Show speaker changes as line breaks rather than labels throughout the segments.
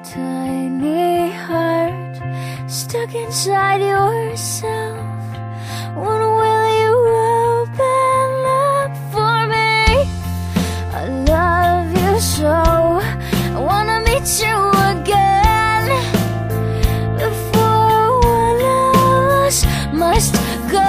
Tiny heart stuck inside yourself. When will you open up for me? I love you so, I wanna meet you again before one of us must go.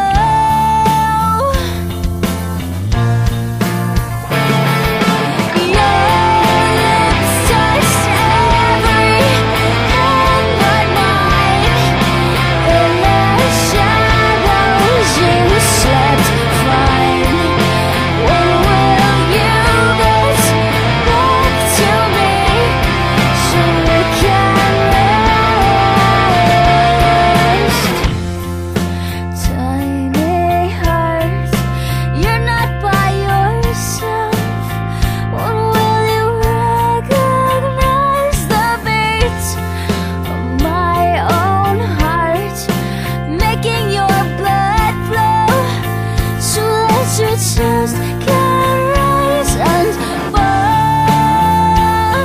Just can rise and fall.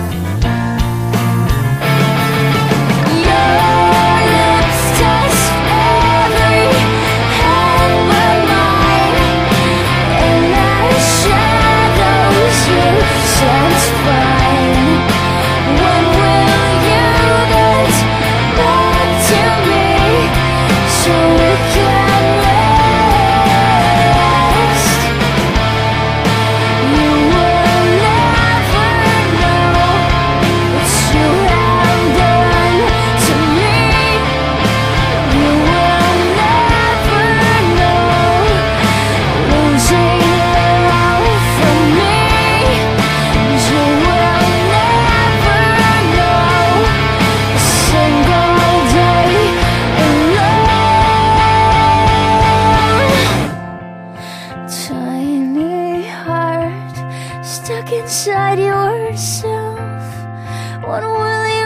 Your lips touch every hand but mine. In the shadows you sense fine. When will you get back to me so we can stuck inside yourself. When will you